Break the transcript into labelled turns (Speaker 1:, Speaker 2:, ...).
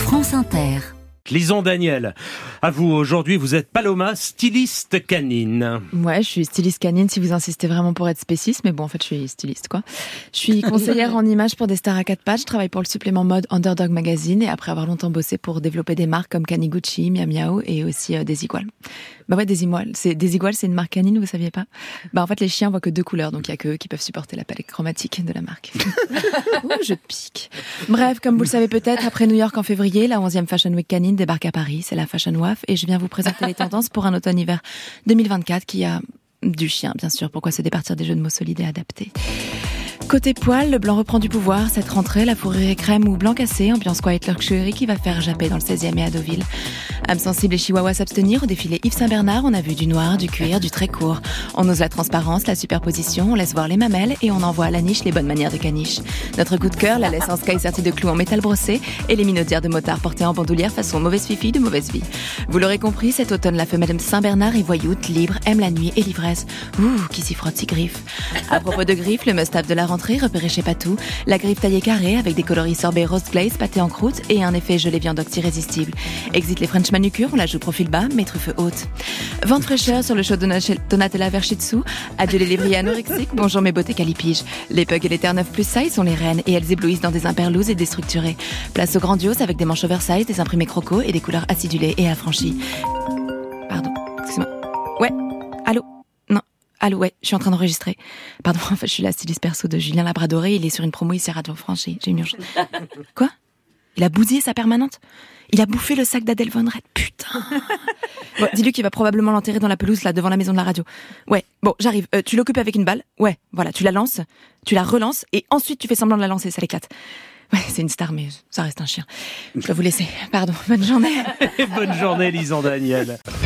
Speaker 1: France Inter.
Speaker 2: Lison Daniel, à vous aujourd'hui, vous êtes Paloma, styliste canine.
Speaker 3: Ouais, je suis styliste canine si vous insistez vraiment pour être spéciste, mais bon, en fait, je suis styliste, quoi. Je suis conseillère en images pour des stars à 4 pattes, je travaille pour le supplément mode Underdog Magazine et après avoir longtemps bossé pour développer des marques comme Kaniguchi, Miao Miao et aussi Desigual. Bah ouais, Desigual, c'est une marque canine, vous saviez pas? Bah en fait, les chiens voient que 2 couleurs, donc il y a que eux qui peuvent supporter la palette chromatique de la marque. Ouh, je pique. Bref, comme vous le savez peut-être, après New York en février, la 11e Fashion Week canine débarque à Paris, c'est la Fashion WAF et je viens vous présenter les tendances pour un automne-hiver 2024 qui a du chien, bien sûr. Pourquoi se départir des jeux de mots solides et adaptés? Côté poil, le blanc reprend du pouvoir. Cette rentrée, la fourrure est crème ou blanc cassé, ambiance quiet luxury qui va faire japper dans le 16e et à Deauville. Âmes sensibles et chihuahuas s'abstenir. Au défilé Yves Saint-Bernard, on a vu du noir, du cuir, du très court. On ose la transparence, la superposition, on laisse voir les mamelles et on envoie à la niche les bonnes manières de caniche. Notre coup de cœur, la laisse en sky sertie de clous en métal brossé et les minotières de motard portées en bandoulière façon mauvaise fifi de mauvaise vie. Vous l'aurez compris, cet automne, la femelle Saint-Bernard est voyoute, libre, aime la nuit et l'ivresse. Ouh, qui s'y frotte, s'y griffe. À propos de griffes, le must-have de la rentrée, repéré chez Patou, la griffe taillée carrée avec des coloris sorbet rose glaze pâté en croûte et un effet gelé viandox irrésistible. Exit les French manucures, on la joue profil bas, mais truffe haute. Vente fraîcheur sur le show Donatella Verschitsu. Adieu les lévriers anorexiques, bonjour mes beautés calipiges. Les pugs et les Terre 9 plus size sont les reines et elles éblouissent dans des imperlouses et déstructurées. Place au grandiose avec des manches oversize, des imprimés croco et des couleurs acidulées et affranchies. Pardon, excuse-moi. Ouais, allô? Non. Allô, ouais, je suis en train d'enregistrer. Pardon, en fait, je suis la styliste perso de Julien Labradoré. Il est sur une promo ici à Radio France. J'ai une urgence. Quoi? Il a bousillé sa permanente? Il a bouffé le sac d'Adèle Von Red. Putain. Bon, dis-lui qu'il va probablement l'enterrer dans la pelouse, là, devant la maison de la radio. Ouais, bon, j'arrive. Tu l'occupes avec une balle? Ouais, voilà, tu la lances, tu la relances, et ensuite tu fais semblant de la lancer, ça l'éclate. Ouais, c'est une star, mais ça reste un chien. Je dois vous laisser. Pardon, bonne journée.
Speaker 2: Bonne journée, Lison Daniel.